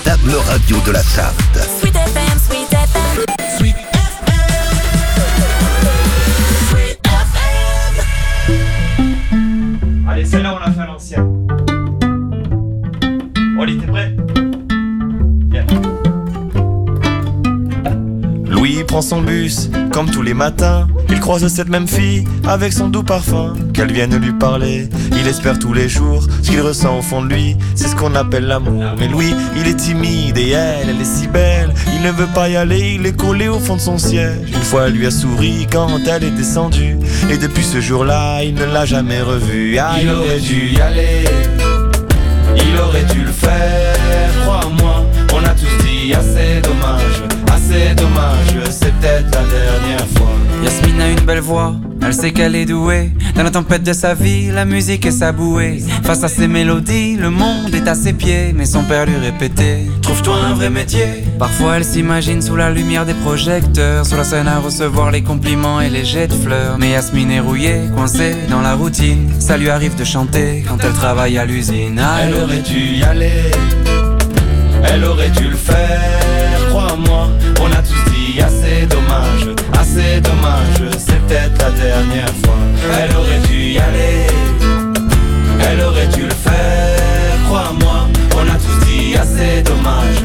l'incontournable radio de la Sarthe. Sweet FM, Sweet FM. Sweet FM. Allez, celle-là, on l'a fait à l'ancienne. Oli, t'es prêt? Viens. Louis prend son bus, comme tous les matins. Il croise cette même fille, avec son doux parfum. Qu'elle vienne lui parler, il espère tous les jours. Ce qu'il ressent au fond de lui, c'est ce qu'on appelle l'amour. Mais Louis, il est timide et elle est si belle. Il ne veut pas y aller, il est collé au fond de son siège. Une fois, elle lui a souri quand elle est descendue. Et depuis ce jour-là, il ne l'a jamais revue. Ah, il aurait dû y aller, il aurait dû le faire, crois-moi. On a tous dit assez dommage, c'est peut-être la dernière fois. Yasmine a une belle voix, elle sait qu'elle est douée. Dans la tempête de sa vie, la musique est sa bouée. Face à ses mélodies, le monde est à ses pieds. Mais son père lui répétait, trouve-toi un vrai métier. Parfois elle s'imagine sous la lumière des projecteurs, sur la scène à recevoir les compliments et les jets de fleurs. Mais Yasmine est rouillée, coincée dans la routine. Ça lui arrive de chanter quand elle travaille à l'usine. Ah, elle aurait dû y aller, elle aurait dû le faire, crois-moi. On a tous dit assez dommage, c'est peut-être la dernière fois. Elle aurait dû y aller, elle aurait dû le faire, crois-moi. On a tous dit assez dommage,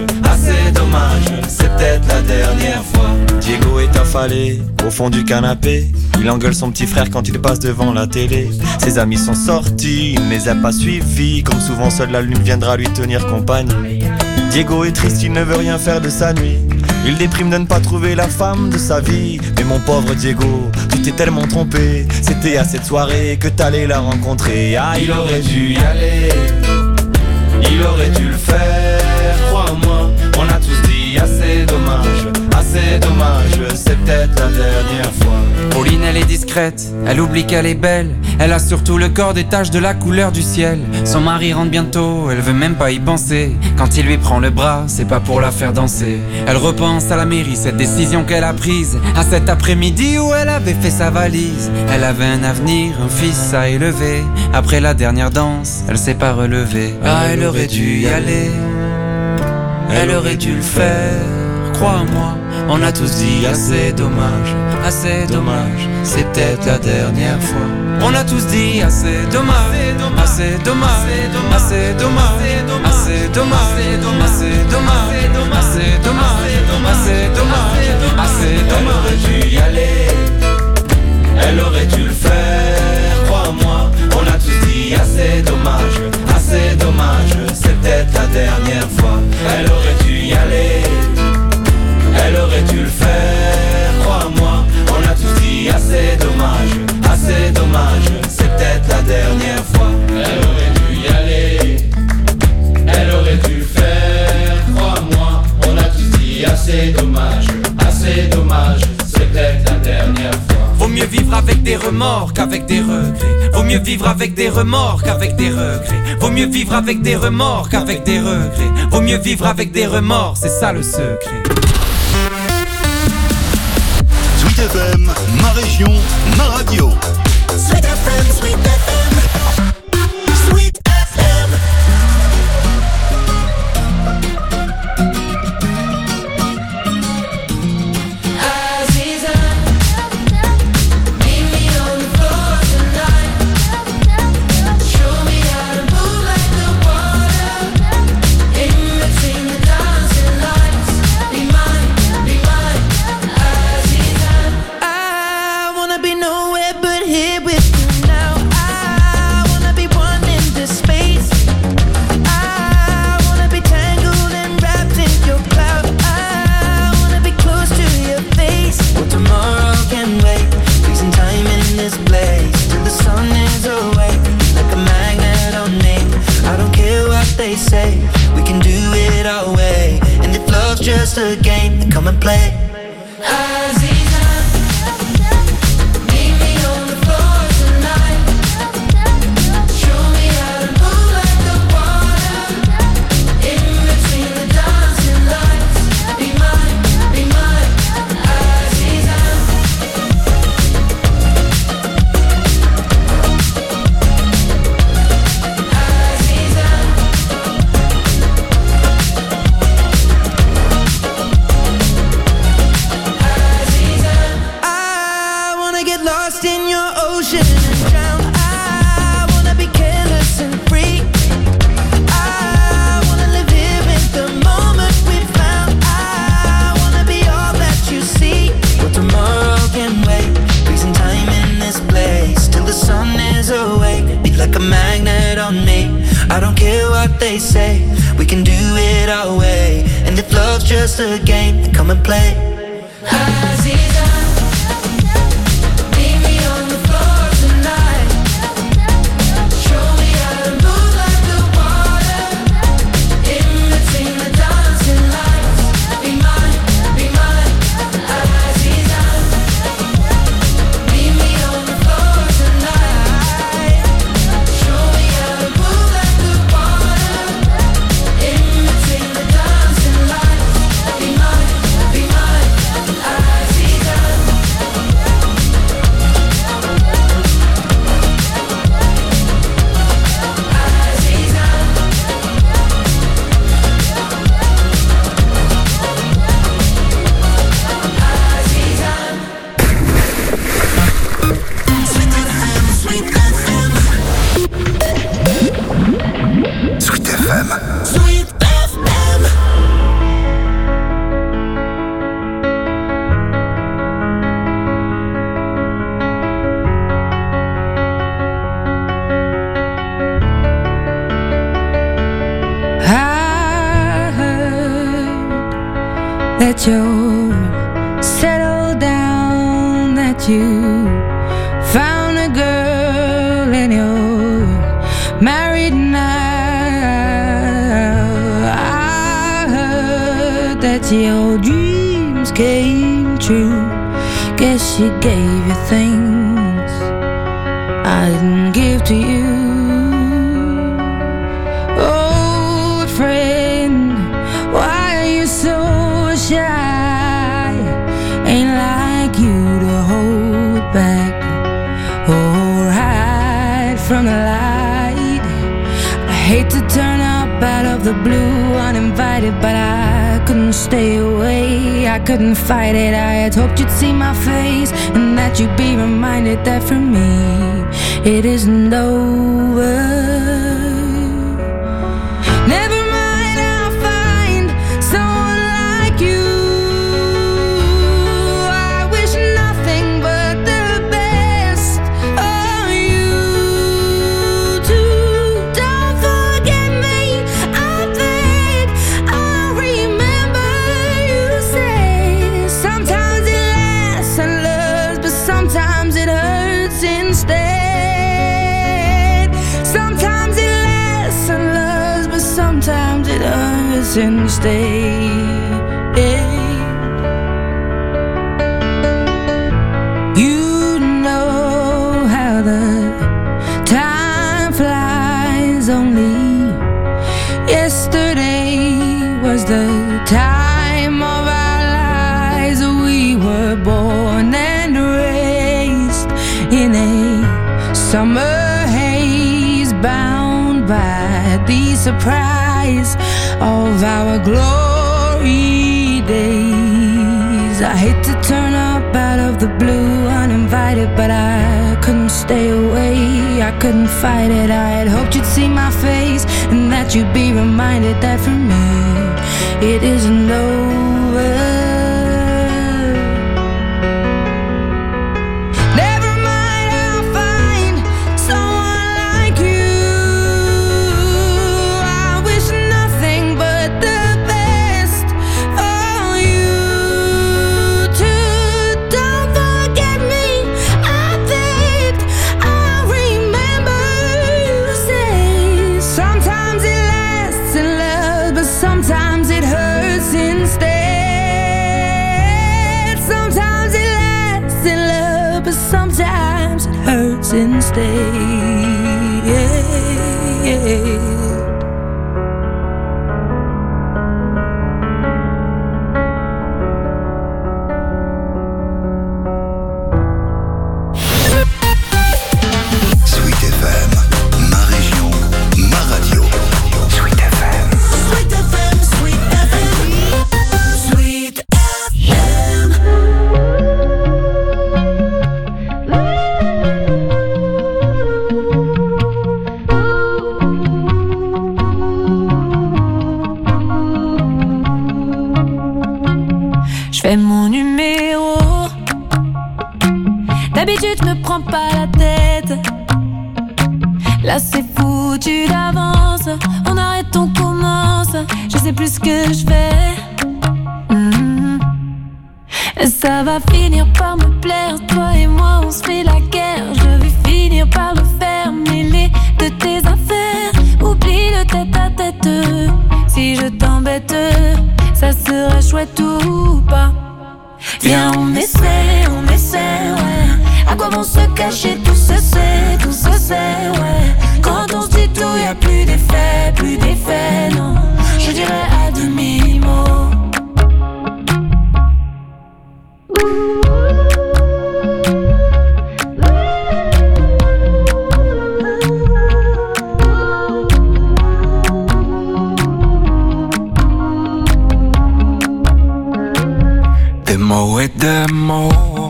c'est peut-être la dernière fois. Diego est affalé au fond du canapé. Il engueule son petit frère quand il passe devant la télé. Ses amis sont sortis, il ne les a pas suivis. Comme souvent, seule la lune viendra lui tenir compagnie. Diego est triste, il ne veut rien faire de sa nuit. Il déprime de ne pas trouver la femme de sa vie. Mais mon pauvre Diego, tu t'es tellement trompé. C'était à cette soirée que t'allais la rencontrer. Ah, il aurait dû y aller, il aurait dû le faire, crois-moi. On a tous dit assez dommage, c'est peut-être la dernière fois. Pauline, elle est discrète, elle oublie qu'elle est belle. Elle a surtout le corps des taches de la couleur du ciel. Son mari rentre bientôt, elle veut même pas y penser. Quand il lui prend le bras, c'est pas pour la faire danser. Elle repense à la mairie, cette décision qu'elle a prise, à cet après-midi où elle avait fait sa valise. Elle avait un avenir, un fils à élever. Après la dernière danse, elle s'est pas relevée. Ah, elle aurait dû y aller, elle aurait dû le faire, crois-moi. On a tous dit assez dommage, c'est peut-être la dernière fois. On a tous dit assez dommage, assez dommage, assez dommage, assez dommage, assez dommage, assez dommage, assez dommage, assez dommage. Elle aurait dû y aller, elle aurait dû le faire, crois-moi. On a tous dit assez dommage, c'est peut-être la dernière fois. Elle aurait dû y aller, elle aurait dû le faire, crois-moi. On a tous dit assez dommage, c'est peut-être la dernière fois. Elle aurait dû y aller, elle aurait dû le faire, crois-moi. On a tous dit assez dommage, c'est peut-être la dernière fois. Vaut mieux vivre avec des remords qu'avec des regrets. Vaut mieux vivre avec des remords qu'avec des regrets. Vaut mieux vivre avec des remords qu'avec des regrets. Vaut mieux vivre avec des remords, c'est ça le secret. Sweet FM, ma région, ma radio. Sweet FM, Sweet FM. Sweet FM. Aziza, meet me on the floor tonight. Show me how to move like the water. In between the dancing lights. Be mine, Aziza. I wanna be nowhere but here with you now. I wanna be one in this space. I wanna be tangled and wrapped in your cloud. I wanna be close to your face. Well, tomorrow can wait. Freezing time in this place till the sun is away. Like a magnet on me. I don't care what they say. We can do it our way. And if love's just a game, then come and play. Aziza, meet me on the floor tonight. Show me how to move like the water. In between the dancing lights. Be mine, Aziza. Aziza. just a game, then come and play. Aziza, meet me on the floor tonight. Show me how to move like the water in between the dancing lights. Be mine, Aziza. Meet me on the floor tonight. Show me how to move like the water in between the dancing lights. Be mine, Aziza. Sweet FM. Sweet FM. I heard that you're settled down, that you found a girl and you're married now. I heard that your dreams came true. Guess she gave you things I didn't give to you. Old friend, why are you so shy? Ain't like you to hold back or hide from the light. I hate to turn up out of the blue uninvited, but I couldn't stay away, I couldn't fight it. I had hoped you'd see my face and that you'd be reminded that for me it isn't over. Never mind, I'll find someone like you. I wish nothing but the best for you too. Don't forget me, I beg. I'll remember you say sometimes it lasts and loves, but sometimes it hurts instead. Sometimes it lasts and loves, but sometimes it hurts instead. You know how the time flies. Only yesterday was the time of our lives. We were born and raised in a summer haze, bound by the surprise of our glory days. I hate to turn up out of the blue uninvited, but I couldn't stay away, I couldn't fight it. I had hoped you'd see my face and that you'd be reminded that for me it isn't over. Never mind, I'll find someone like you. I wish nothing but the best for you too. Don't forget me, I beg. I'll remember you say sometimes it lasts in love, but sometimes it hurts instead. Sometimes it lasts in love, but sometimes it hurts instead. Sweet FM, ma région, ma radio. Sweet FM. Sweet FM, Sweet FM, Sweet FM. Je fais mon numéro. D'habitude, je me prends pas la tête. Là, c'est foutu d'avance. On arrête, on commence. Je sais plus ce que je fais. ça va finir par me plaire. Toi et moi on se fait la guerre. Je vais finir par le faire. Mêler de tes affaires. Oublie le tête à tête. Si je t'embête, ça sera chouette ou pas. Viens on essaie, ouais. À quoi vont se cacher, tout se sait, ouais. Quand on se dit tout, y'a plus d'effet, non. Je dirais à demi-mot. Des mots et des mots.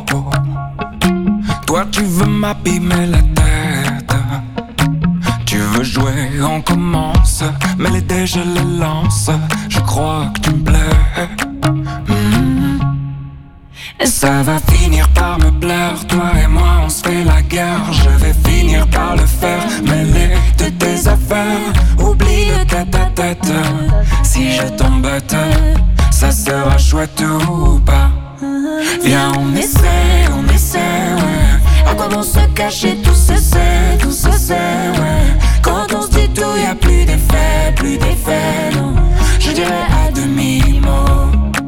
Toi tu veux m'abîmer la tête. Tu veux jouer, on commence. Mais les dés je les lance. Je crois que tu me plais. Ça va finir par me plaire. Toi et moi on se fait la guerre. Je vais finir par le faire. Mêler de tes affaires. Oublie le tête à tête. Si je t'embête, ça sera chouette ou pas. Viens on essaie, ouais. À quoi vont se cacher, tout se sait, ouais. Quand on se dit tout, y'a plus d'effet, non. Je dirais à demi-mot.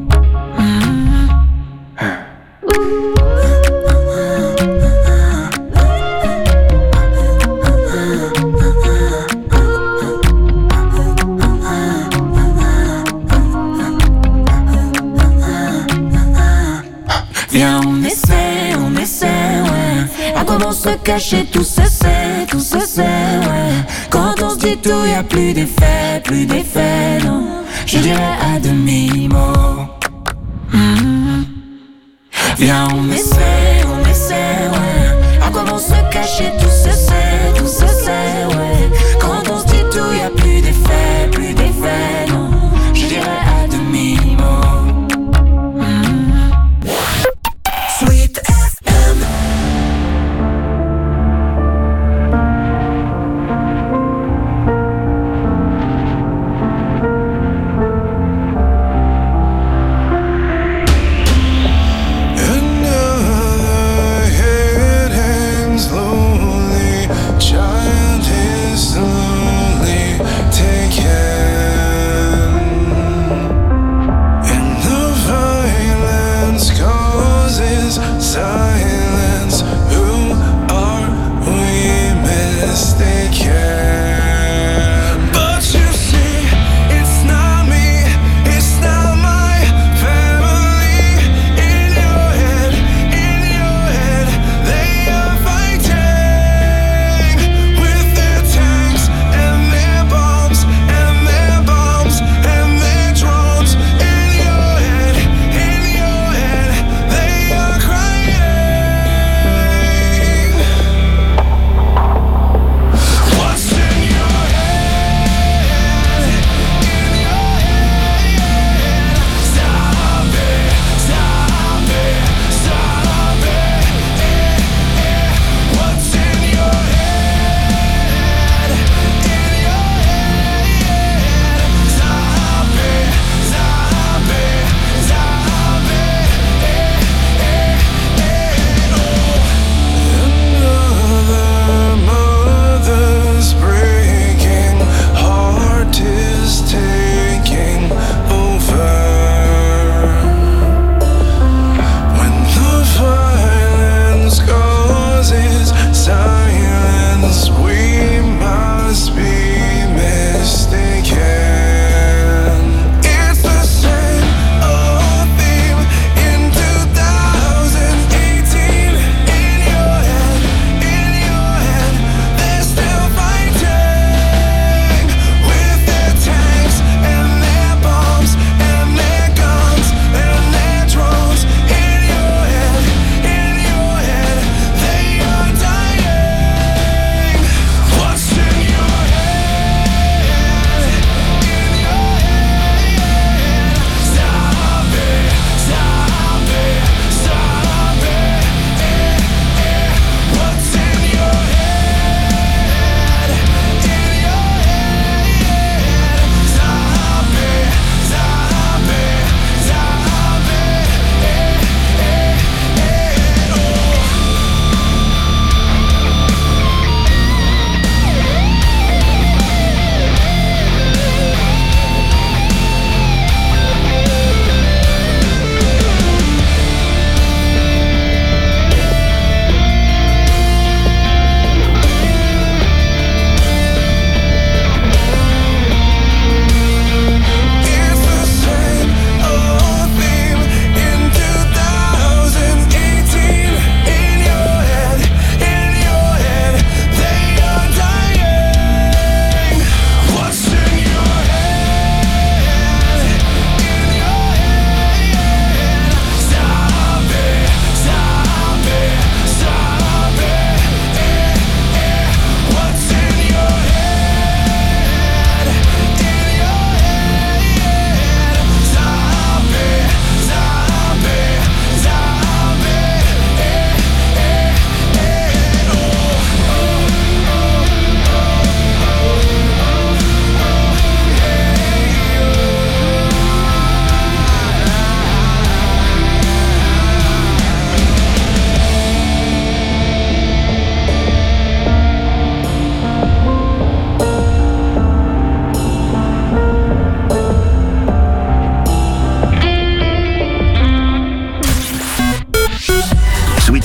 Viens on essaie, ouais. À quoi vont se cacher, tout se sait, ouais. Quand on se dit tout, y'a plus d'effet, non. Je dirais à demi-mot. Viens on essaie, ouais. À quoi vont se cacher, tout se sait, ouais. Quand on se dit tout, y'a plus d'effet, non. Je dirais à demi-mot. Sweet FM. Another head hangs low.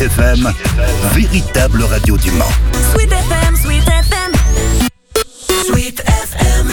FM, véritable radio du Mans. Sweet FM, Sweet FM. Sweet FM.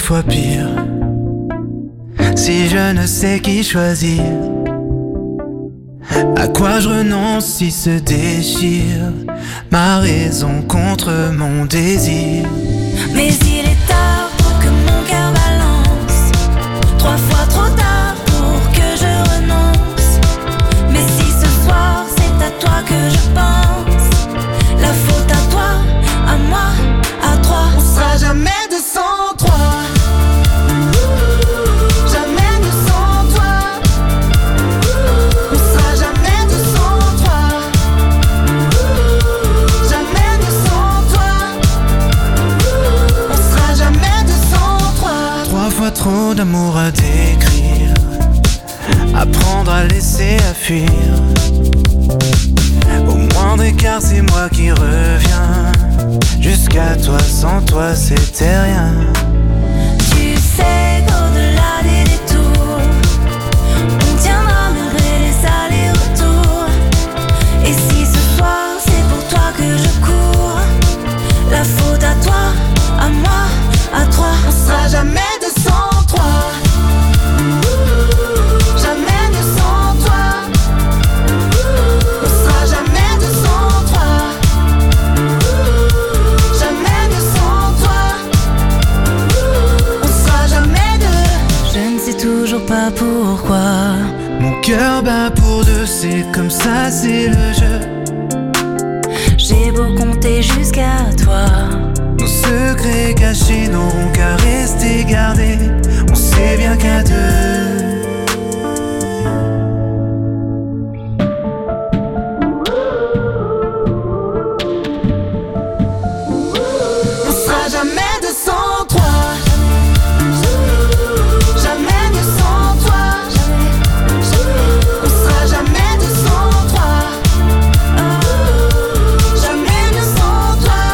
fois pire. Si je ne sais qui choisir, à quoi je renonce si se déchire ma raison contre mon désir. Mais il est tard pour que mon cœur balance, 3 fois trop tard pour que je renonce. Mais si ce soir c'est à toi que je pense, la faute à toi, à moi, à trois. On sera jamais deux sans toi. Jamais deux sans toi. On sera jamais deux sans toi. Jamais deux sans toi. On sera jamais deux sans toi. 3 fois trop d'amour à décrire, apprendre à laisser, à fuir. Au moindre écart c'est moi qui reviens. Jusqu'à toi, sans toi c'était rien. Tu sais qu'au-delà des détours, on tiendra malgré les allers-retours. Et si ce soir c'est pour toi que je cours, la faute à toi, à moi, à trois. On sera jamais deux sans toi. Jamais deux sans toi. On sera jamais deux sans toi. Jamais deux sans toi. On sera jamais deux. Je ne sais toujours pas pourquoi. Mon cœur bat pour deux, c'est comme ça, c'est le jeu. J'ai beau compter jusqu'à toi, Nos secrets cachés n'auront qu'à rester gardés. On sait bien qu'à deux. On sera jamais deux sans toi. Jamais deux sans toi. On sera jamais deux sans toi. Jamais deux sans toi.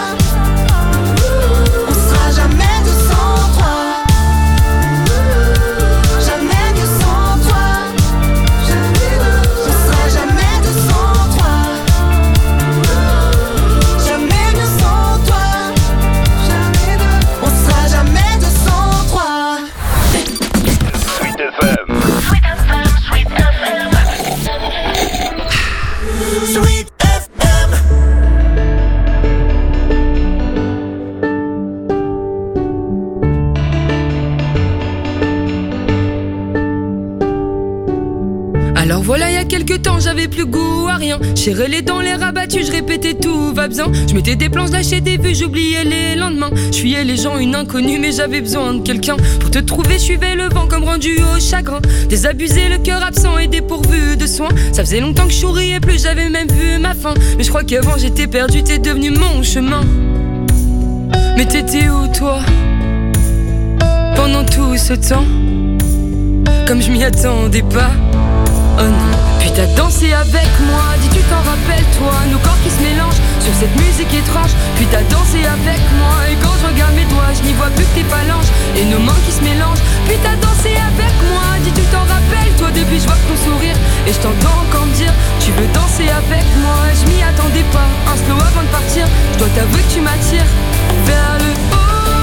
On sera jamais deux sans toi. Jamais deux sans toi. On sera jamais deux sans toi. Jamais deux sans toi. On sera jamais deux sans toi. Sweet FM. Sweet FM. Alors voilà, il y a quelques temps, j'avais plus goût à rien. J'irais les dents, les rabattus, je répétais tout va bien. Je mettais des plans, lâchais des vues, j'oubliais les lendemains. Je fuyais les gens, une inconnue, mais j'avais besoin de quelqu'un. Pour te trouver, je suivais le vent comme rendu au chagrin. Désabusé, le cœur absent et dépourvu de soins. Ça faisait longtemps que je souriais plus, j'avais même vu ma fin. Mais je crois qu'avant j'étais perdu, t'es devenu mon chemin. Mais t'étais où toi pendant tout ce temps? Comme je m'y attendais pas. Oh non. Puis t'as dansé avec moi, dis tu t'en rappelles toi, nos corps qui se mélangent sur cette musique étrange. Puis t'as dansé avec moi, et quand je regarde mes doigts, je n'y vois plus que tes phalanges et nos mains qui se mélangent. Puis t'as dansé avec moi, dis tu t'en rappelles toi, depuis je vois ton sourire et je t'entends encore me dire tu veux danser avec moi. Je m'y attendais pas, un slow avant de partir. Je dois t'avouer que tu m'attires vers le haut.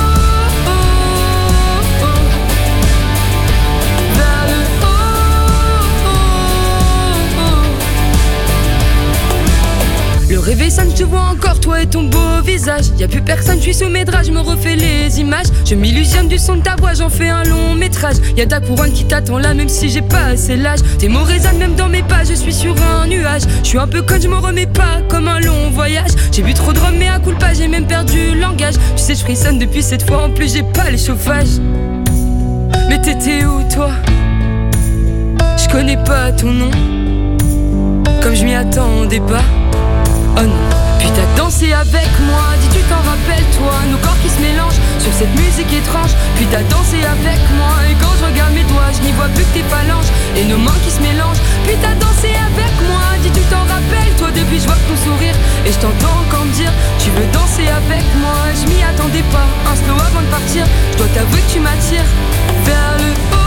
Le réveil sonne, je te vois encore, toi et ton beau visage. Y'a plus personne, je suis sous mes draps, je me refais les images. Je m'illusionne du son de ta voix, j'en fais un long métrage. Y'a ta couronne qui t'attend là, même si j'ai pas assez l'âge. Tes mots résonnent même dans mes pas, je suis sur un nuage. Je suis un peu conne, je m'en remets pas, comme un long voyage. J'ai bu trop de rhum, mais à coup pas, j'ai même perdu le langage. Tu sais, je frissonne depuis cette fois, en plus j'ai pas les chauffages. Mais t'étais où toi? Je connais pas ton nom, comme je m'y attendais pas. Oh non. Puis t'as dansé avec moi, dis tu t'en rappelles toi, nos corps qui se mélangent sur cette musique étrange. Puis t'as dansé avec moi, et quand je regarde mes doigts, je n'y vois plus que tes phalanges et nos mains qui se mélangent. Puis t'as dansé avec moi, dis tu t'en rappelles toi, depuis je vois ton sourire et je t'entends encore me dire tu veux danser avec moi. Je m'y attendais pas, un slow avant de partir. Je dois t'avouer que tu m'attires vers le haut.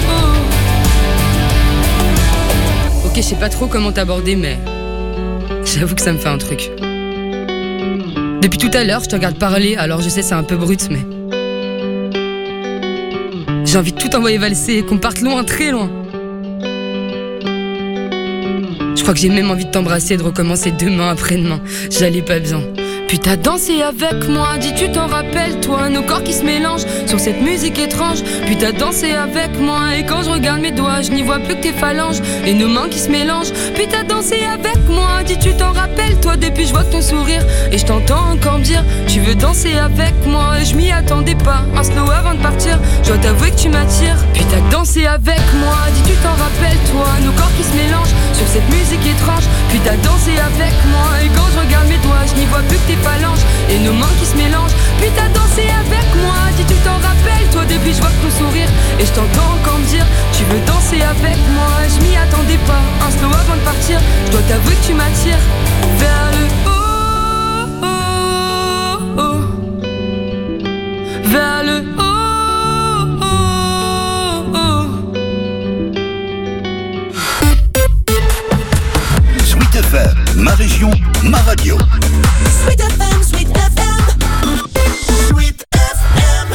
Ok, je sais pas trop comment t'aborder, mais je J'avoue que ça me fait un truc. Depuis tout à l'heure, je te regarde parler, alors je sais c'est un peu brut, mais... J'ai envie de tout envoyer valser, qu'on parte loin, très loin. Je crois que j'ai même envie de t'embrasser, de recommencer demain, après-demain. J'allais pas bien. Puis t'as dansé avec moi, dis tu t'en rappelles toi, nos corps qui se mélangent sur cette musique étrange. Puis t'as dansé avec moi, et quand je regarde mes doigts, je n'y vois plus que tes phalanges et nos mains qui se mélangent. Puis t'as dansé avec moi, dis tu t'en rappelles toi, depuis je vois ton sourire et je t'entends encore me dire tu veux danser avec moi. Et je m'y attendais pas, un slow avant de partir, je dois t'avouer que tu m'attires. Puis t'as dansé avec moi, dis tu t'en rappelles toi, nos corps qui se mélangent sur cette musique étrange. Puis t'as dansé avec moi, et quand je regarde mes doigts, je n'y vois plus que tes phalanges et nos mains qui se mélangent. Puis t'as dansé avec moi, dis tu t'en rappelles toi, depuis je vois ton sourire et je t'entends encore me dire tu veux danser avec moi. Et je m'y attendais pas, un slow avant de partir, je dois t'avouer que tu m'attires vers le haut, oh, oh, vers le haut, oh, oh. Sweet FM, ma région, ma radio. Sweet FM, Sweet FM, Sweet FM.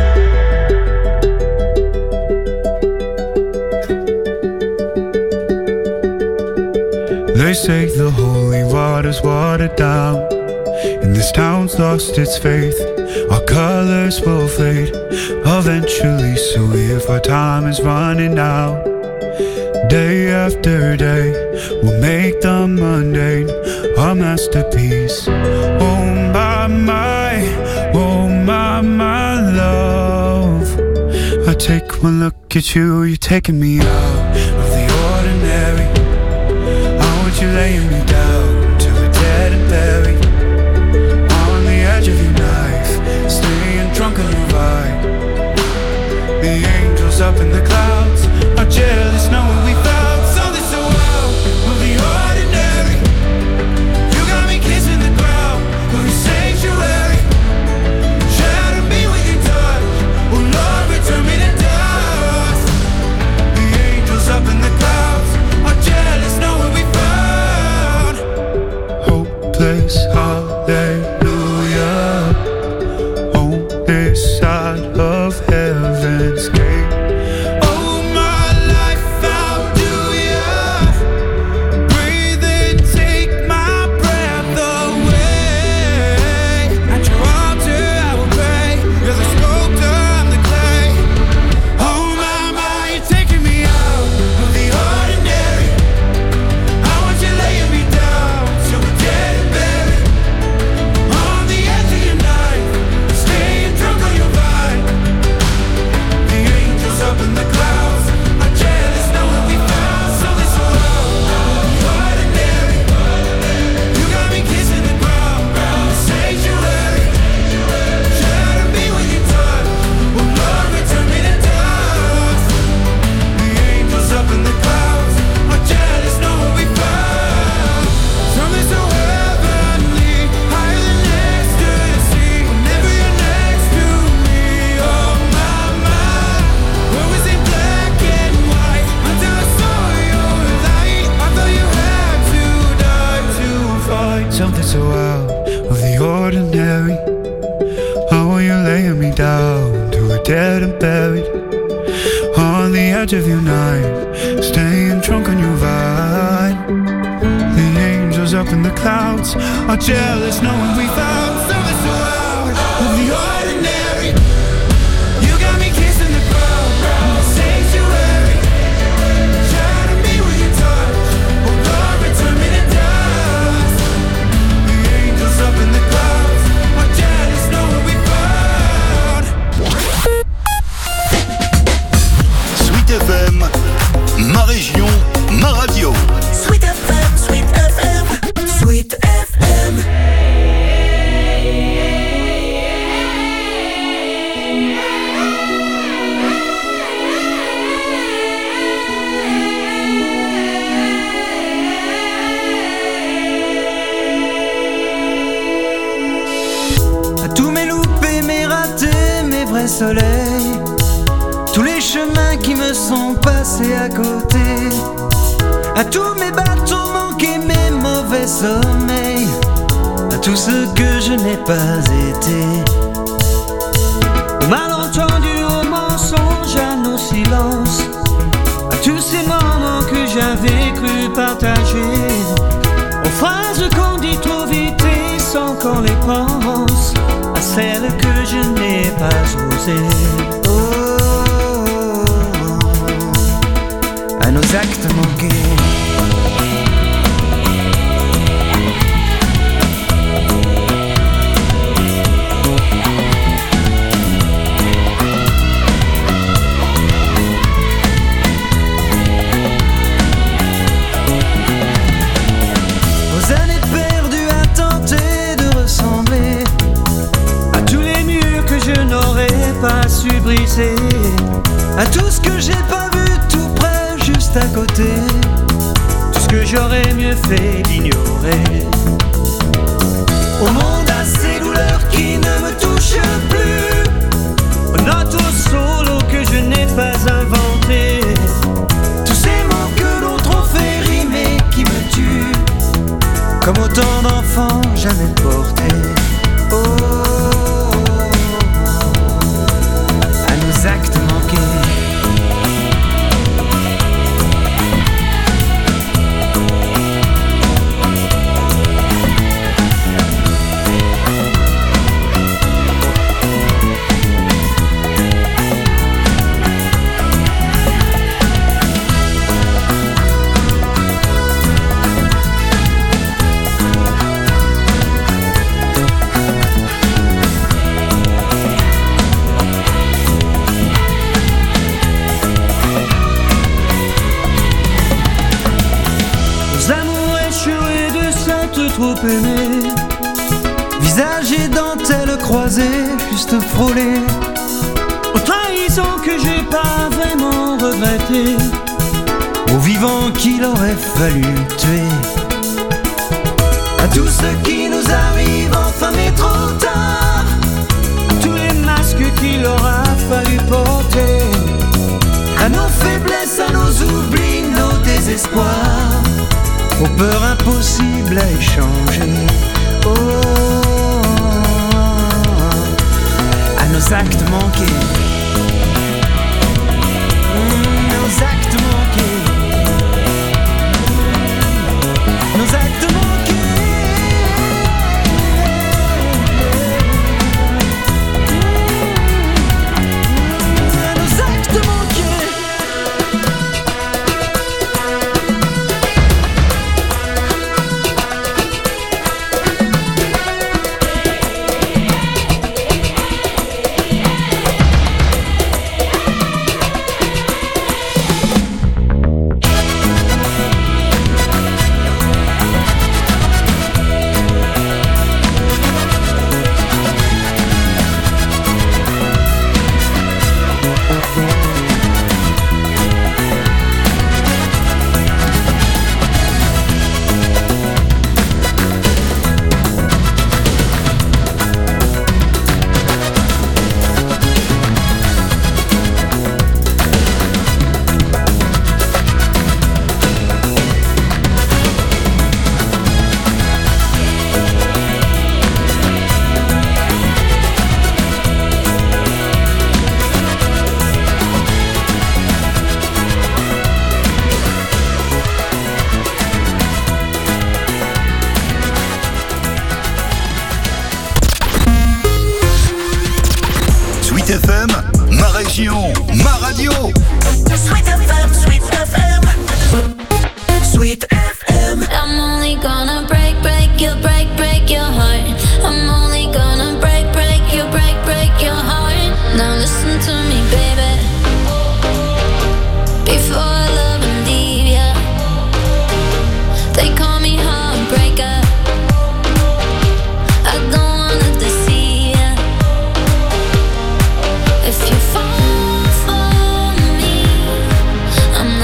They say the holy water's watered down, and this town's lost its faith. Our colors will fade eventually, so if our time is running out, day after day, we'll make the mundane our masterpiece. Oh my love, I take one look at you, you're taking me out of the ordinary. I want you laying me down to a dead and buried, on the edge of your knife, staying drunk on your ride. The angels up in the clouds are jealous knowing we found something so out of the ordinary. You got me kissing the ground of your sanctuary. Shatter me with your touch, oh Lord, return me to dust. The angels up in the clouds are jealous knowing we found hopeless hallelujah on this side of heaven's gate. Oh my life, how do ya breathe and take my breath away? At your altar I will pray, you're the sculptor, I'm the clay. Oh my, you're taking me out of the ordinary. I want you laying me down till we're dead and buried, on the edge of your knife, staying drunk on your vine. The angels up in the clouds are jealous knowing we found something so out of the ordinary. You got me kissing the ground, sanctuary. Shatter me with your touch, oh Lord, return me to dust. The angels up in the clouds are jealous knowing we found something so heavenly, higher than ecstasy. Whenever you're next to me, oh my, where was it black and white until I saw your light? I thought you had to die to find something so out of the ordinary. How are you laying me down to a dead and buried, on the edge of your night, staying drunk on your vine. The angels up in the clouds are jealous knowing we found something so out of the ordinary. You got me kissing the ground, sanctuary. Shatter me with your touch, oh Lord, return me to dust. The angels up in the clouds are jealous knowing we found Sweet FM, ma région, ma radio. Sweet FM, Sweet FM, Sweet FM. À tous mes loupés, mes ratés, mes vrais soleils, tous les chemins qui me sont passés à côté, à tous mes bateaux manqués, mes mauvais mauvais sommeil, à tout ce que je n'ai pas été. Au malentendu, au mensonge, à nos silences, à tous ces moments que j'avais cru partager, aux phrases qu'on dit trop vite et sans qu'on les pense, à celles que je n'ai pas osées. À nos actes manqués. Aux années perdues à tenter de ressembler à tous les murs que je n'aurais pas su briser, à tout ce que j'ai pas vu tout près, juste à côté, tout ce que j'aurais mieux fait d'ignorer. Au monde à ces douleurs qui ne me touchent plus, aux notes au solo que je n'ai pas inventé, tous ces mots que l'on trop fait rimer qui me tuent, comme autant d'enfants jamais portés. À nos actes manqués. Trop aimé, visage et dentelle croisée, juste frôlé, aux trahisons que j'ai pas vraiment regrettées, aux vivants qu'il aurait fallu tuer, à tout ce qui nous arrive enfin mais trop tard, à tous les masques qu'il aura fallu porter, à nos faiblesses, à nos oublis, nos désespoirs, aux peurs impossibles à échanger. À nos actes manqués. Nos actes manqués. Nos actes manqués. Nos actes manqués. FM, ma région, ma radio. Sweet FM, Sweet FM, Sweet FM. I'm only gonna break your heart. I'm only gonna break your heart. Now listen to me, baby. Before I love and leave ya, they call me heartbreaker. I don't wanna deceive ya. If you fall for me, I'm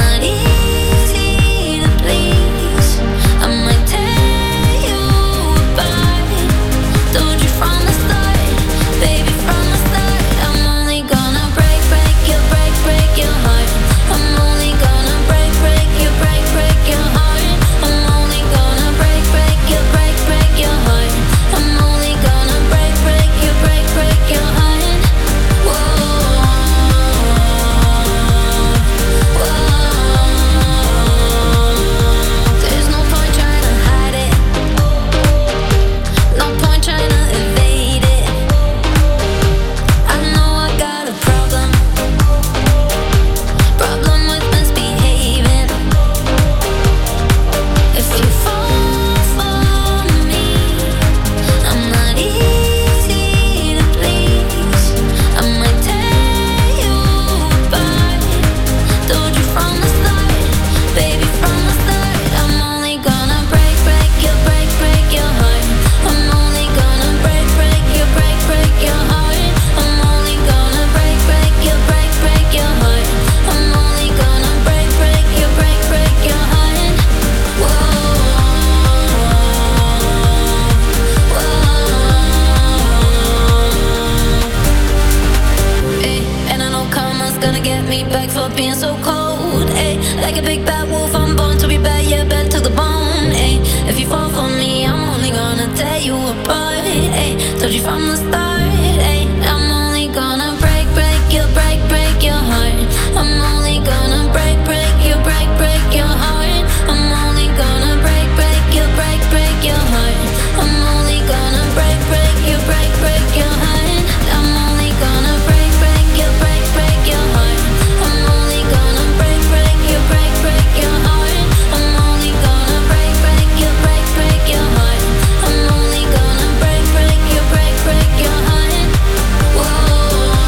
like a big bad wolf, I'm born to be bad, yeah, bad to the bone, ayy. If you fall for me, I'm only gonna tear you apart, ayy. Told you from the start, ayy. I'm only gonna break your heart. I'm only gonna break your heart. I'm only gonna break your heart. I'm only gonna break your heart. I'm only gonna break your heart. I'm only gonna break your heart. I'm only gonna break your heart. I'm only gonna break your heart. Whoa.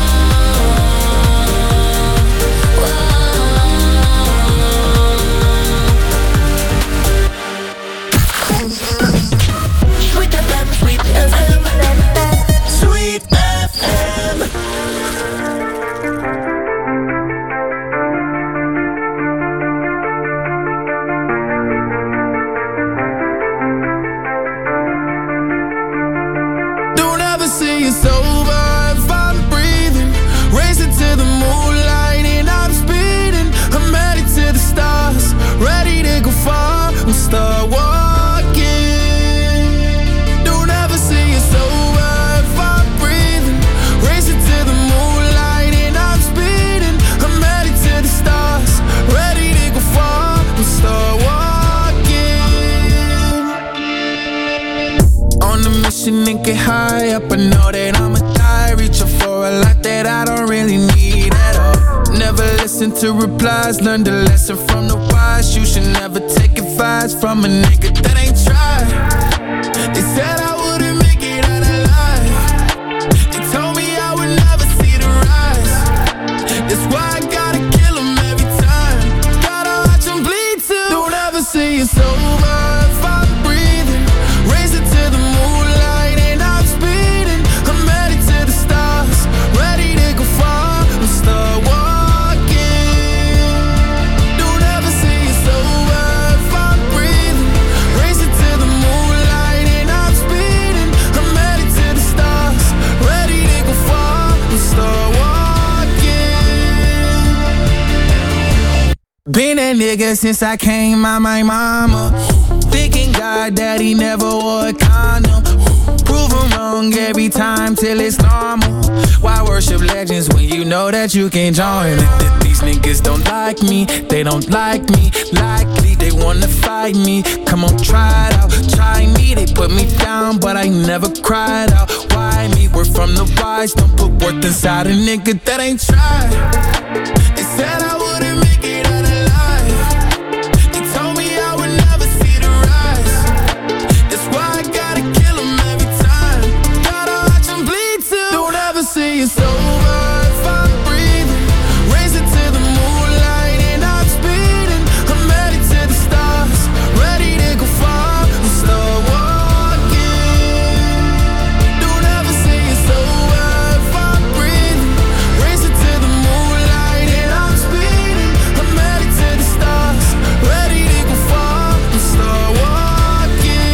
Sweet FM, Sweet FM, Sweet FM. Don't ever say it's over if I'm breathing. Racing to the moonlight and I'm speeding. I'm headed to the stars, ready to go far. We'll start walking. Don't ever say it's over if I'm breathing. Racing to the moonlight and I'm speeding. I'm headed to the stars, ready to go far. We'll start walking. On a mission and get high up, I know that I'ma die. Reaching for a lot that I don't really need at all. Never listen to replies, learn the lesson from the wise. You should never take advice from a nigga that ain't tried. They said I wouldn't make it out alive. They told me I would never see the rise. That's why I gotta kill 'em every time. Gotta watch 'em bleed too. Don't ever say it's over if I'm breathing. Racing to the moonlight and I'm speeding. I'm headed to the stars, ready to go far. We'll start walking. Don't ever say it's over if I'm breathing. Racing to the moonlight and I'm speeding. I'm headed to the stars, ready to go far. We'll start walking. Been that nigga since I came out my mama. Thinking God that he never wore a condom. Prove him wrong every time till it's normal. Why worship legends when you know that you can't join? These niggas don't like me, they don't like me. Likely they wanna fight me. Come on, try it out, try me. They put me down, but I never cried out. Why me? We're from the wise, don't put worth inside a nigga that ain't tried. They said I wouldn't make it out alive. They told me I would never see the rise. That's why I gotta kill 'em every time. Gotta watch 'em bleed too. Don't ever say it's over if I'm breathing. Racing to the moonlight and I'm speeding. I'm headed to the stars, ready to go far. We'll start walking. Don't ever say it's over if I'm breathing. Racing to the moonlight and I'm speeding. I'm headed to the stars, ready to go far. We'll start walking.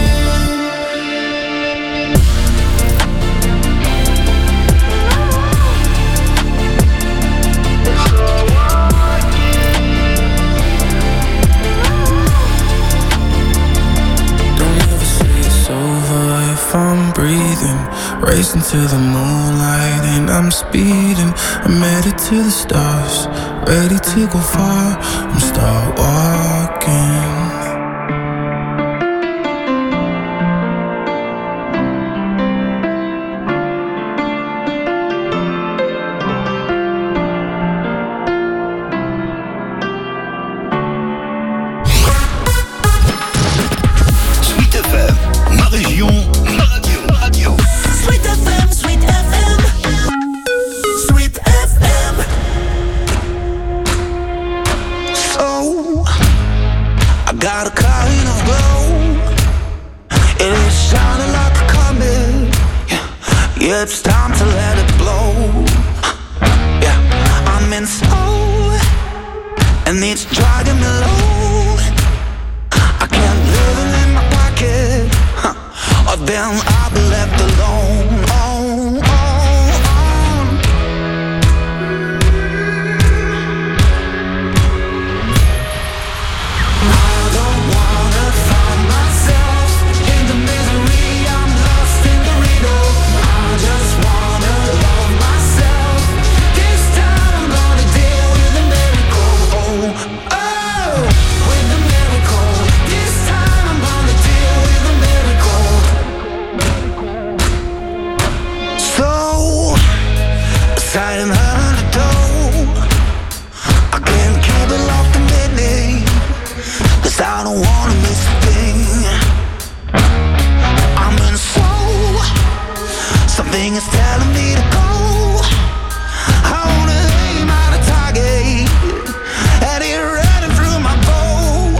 Don't ever say it's over if I'm breathing. Racing to the moonlight and I'm speeding. I'm headed to the stars, ready to go far. I'm start walking. Sweet FM, ma région, ma radio. Sweet FM, Sweet FM, Sweet FM. So I got a kind of glow. It is shining like a comet. Yeah, it's time to let it blow. Yeah, I'm in soul, and it's driving me low. I can't live it in my pocket, or then I'll be left alone. Everything is telling me to go. I wanna aim at a target, and it running through my bones.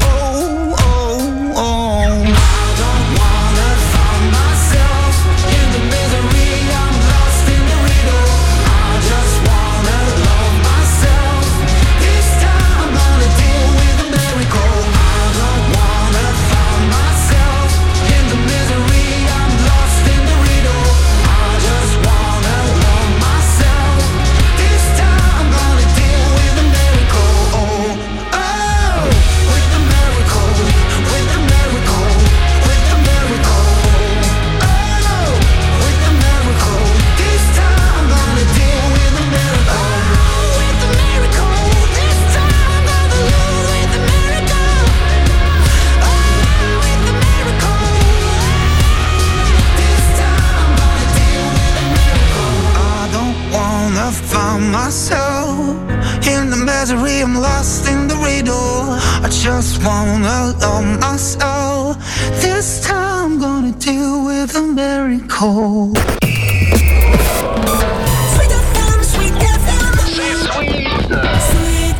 I don't wanna find myself in the misery. I'm lost in the riddle. I just wanna love myself. This time I'm gonna deal with a miracle. I don't wanna find myself in the misery. I'm lost in the riddle. I just wanna love myself. This time I'm gonna deal with a miracle. Oh, with a miracle, with a miracle, with a miracle. Oh, with a miracle. This time I'm gonna deal with a miracle. With a miracle. This time I'm gonna live with a miracle. With a miracle. This time I'm gonna deal with a miracle. I don't wanna find myself in the misery. I'm lost in the riddle. I just wanna love myself. This time I'm gonna deal with a miracle. Sweet FM, Sweet FM. Sweet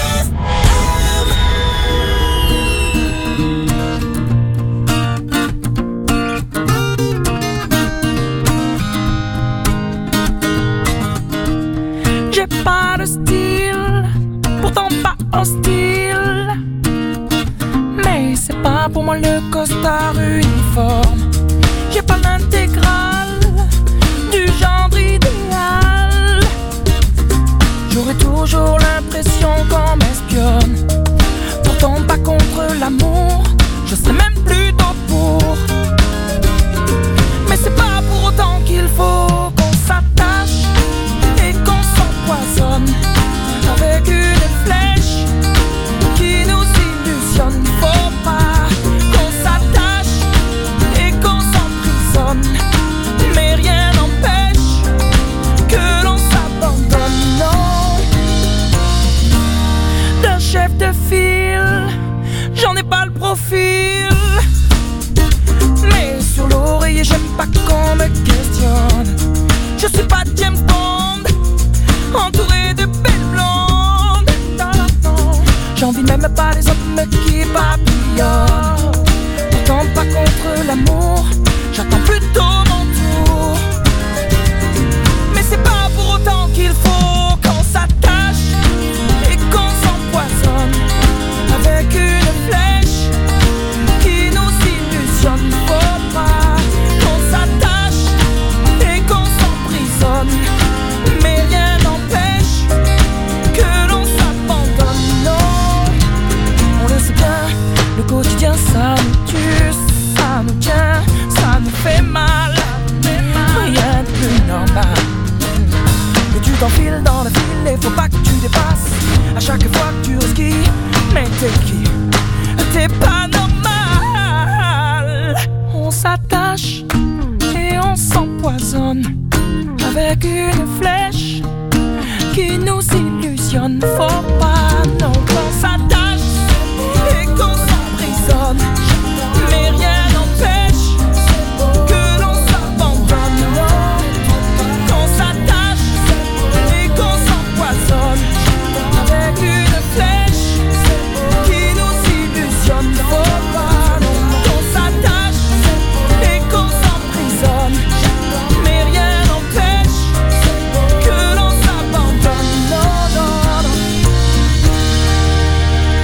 J'ai pas de style, pourtant pas hostile. Mais c'est pas pour moi le costard uniforme. J'ai pas l'intégrale du genre idéal. J'aurais toujours l'impression qu'on m'espionne. Pourtant pas contre l'amour, je serais même plutôt pour. Mais c'est pas pour autant qu'il faut qu'on s'attache et qu'on s'empoisonne avec une flèche qui nous illusionne. Faut pas qu'on s'attache et qu'on s'emprisonne, mais rien n'empêche que l'on s'abandonne. Non, d'un chef de file, j'en ai pas le profil. Mais sur l'oreiller, j'aime pas qu'on me questionne. Je suis pas James Bond, entouré de belles blondes. Non, j'envie même pas les hommes qui papillonnent. Pourtant pas contre l'amour, j'attends plutôt mon tour. Mais c'est pas pour autant qu'il faut qu'on s'attache et qu'on s'empoisonne avec une flèche qui nous illusionne. Faut pas qu'on s'attache et qu'on s'emprisonne, mais rien n'empêche que l'on s'abandonne. Non, on le sait bien, le quotidien ça nous tue, ça nous tient, ça nous fait mal. Rien de plus normal que tu t'enfiles dans le fil et faut pas que tu dépasses à chaque fois que tu risques. Mais t'es qui? T'es pas normal. On s'attache et on s'empoisonne avec une flèche qui nous illusionne. Faut pas non qu'on s'attache et qu'on s'emprisonne, mais rien n'empêche que l'on s'abandonne. Non, qu'on s'attache et qu'on s'empoisonne avec une flèche qui nous illusionne. Faut pas non qu'on s'attache et qu'on s'emprisonne, mais rien n'empêche que l'on s'abandonne. Non, non, non.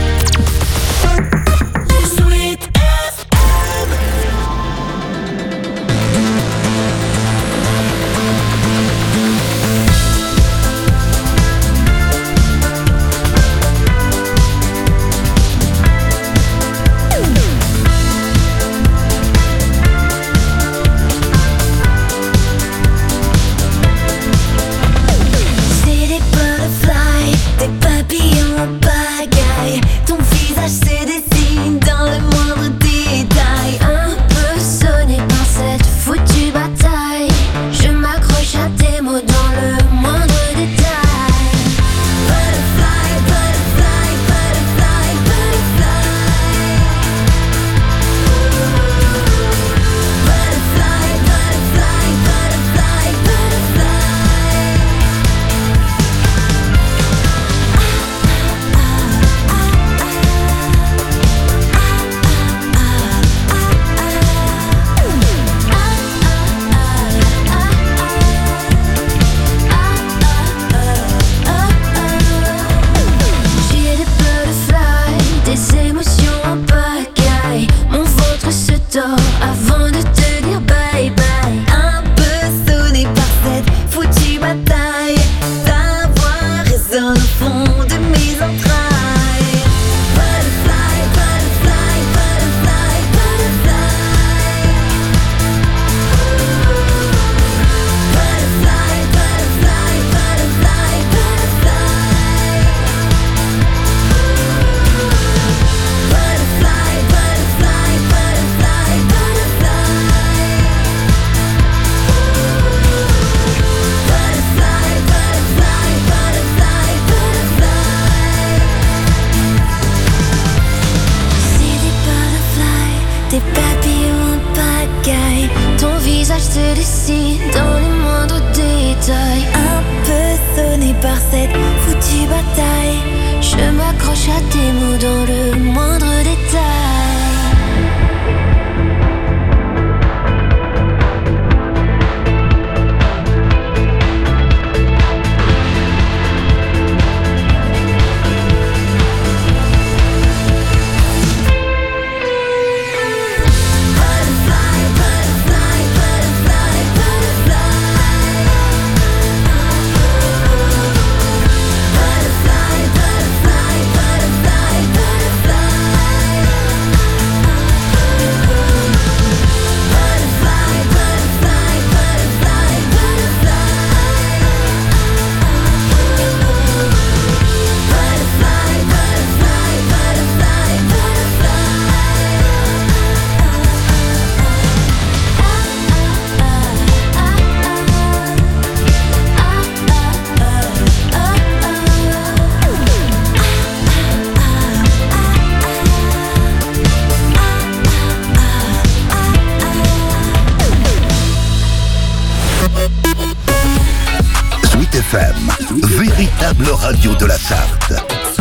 visage se dessine dans les moindres détails. Un peu sonné par cette foutue bataille, je m'accroche à tes mots dans le moindre détail. Véritable radio de la Sarthe.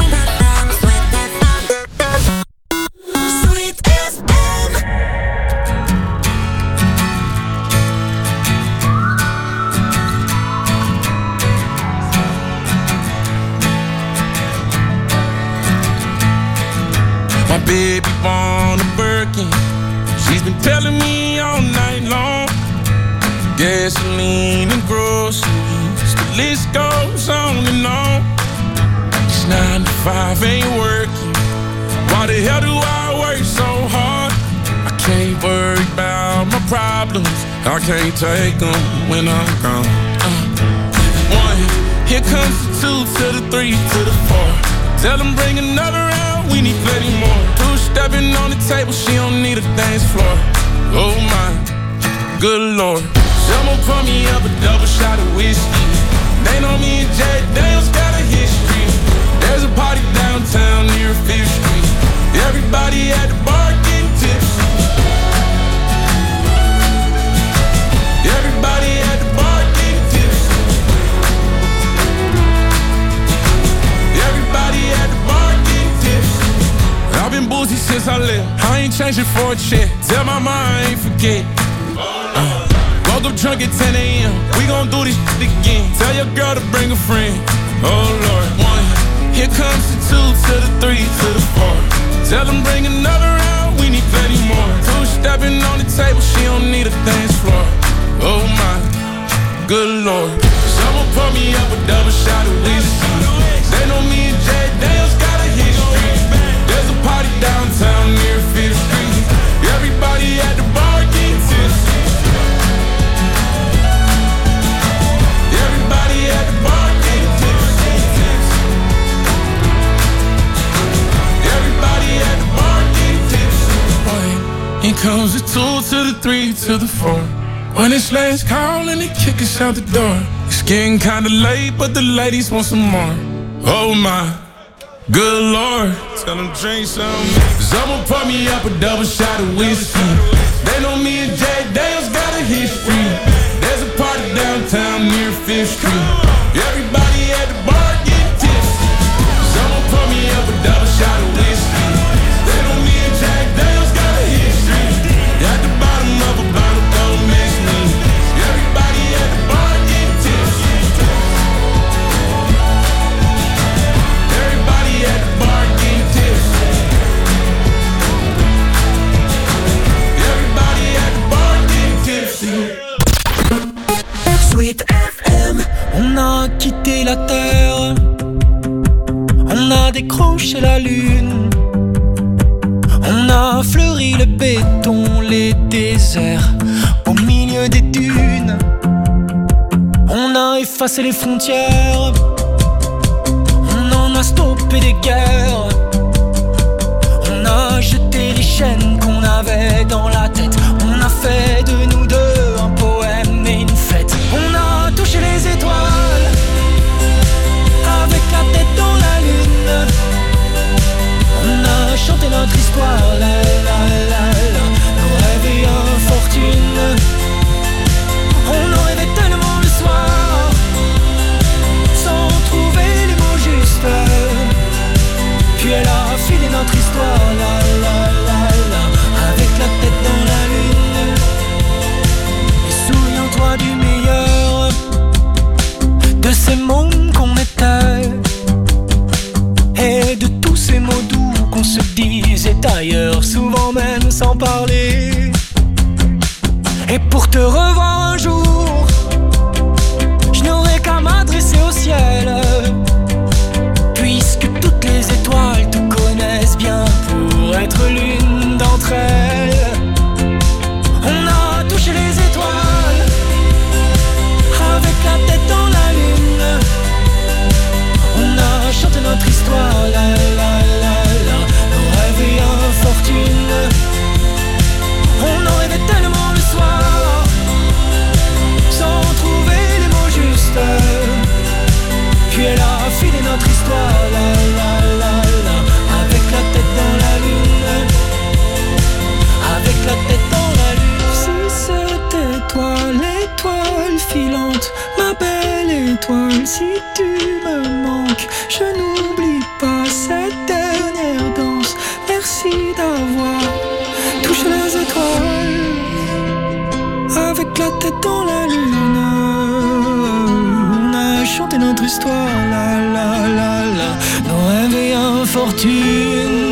My baby want a Birkin. She's been telling me all night long. Gasoline and groceries, the list goes on and on. This 9 to 5 ain't working. Why the hell do I work so hard? I can't worry about my problems. I can't take them when I'm gone. 1, here comes the 2 to the 3 to the 4. Tell them bring another round, we need plenty more. 2 stepping on the table, she don't need a dance floor. Oh my, good Lord. Someone pour me up a double shot of whiskey. They know me and Jack Daniels got a history. There's a party downtown near 5th Street. Everybody at the bar getting tipsy. Everybody at the bar getting tipsy. Everybody at the bar getting tipsy. I've been boozy since I left. I ain't changing for a check. Tell my mom I ain't forget. Woke up drunk at 10 a.m. We gon' do this shit again. Tell your girl to bring a friend. Oh Lord. 1, here comes the 2 to the 3 to the 4. Tell them bring another round, we need plenty more. 2 stepping on the table, she don't need a dance floor. Oh my, good Lord. Someone pour me up a double shot of whiskey. They know me and Jack Daniels got a history. There's a party downtown near 5th Street. Everybody at the bar getting tipsy. Everybody at the bar getting tipsy. Everybody at the bar getting tipsy. Here comes the 2 to the 3 to the 4. When it's last call and they kick us out the door. It's getting kinda late, but the ladies want some more. Oh my, good Lord. Tell them drink some. Someone pour me up a double shot of whiskey. They know me and Jack Daniels got a history. There's a party downtown near 5th Street. Everybody at the bar getting tipsy. Someone pour me up a double shot of whiskey. They know me and Jack Daniels got a history. At the bottom of a bottle, don't miss me. Everybody at the bar getting tipsy. Everybody at the bar getting tipsy. Everybody at the bar getting tipsy. Sweet FM. On a quitté la terre, on a décroché la lune, on a fleuri le béton, les déserts au milieu des dunes. On a effacé les frontières, on en a stoppé des guerres. On a jeté les chaînes qu'on avait dans la tête. On a fait de nous deux un poème et une fête. On a touché les étoiles avec la tête dans la lune. On a chanté notre histoire, la la la la. Nos rêves et infortunes. le revoir un jour, je n'aurai qu'à m'adresser au ciel, puisque toutes les étoiles te connaissent bien pour être l'une d'entre elles. On a touché les étoiles avec la tête dans la lune. On a chanté notre histoire, la la la la, nos rêves et infortunes. On en rêvait tellement le soir, sans trouver les mots justes. Puis elle a filé notre histoire, la la la la, avec la tête dans la lune, avec la tête dans la lune. Si c'était toi, l'étoile filante, ma belle étoile, si tu me manques, je n'oublie pas cette dernière danse. Merci d'avoir touché les étoiles, avec la tête dans la lune. On a chanté notre histoire, la la la la, nos rêves et infortunes.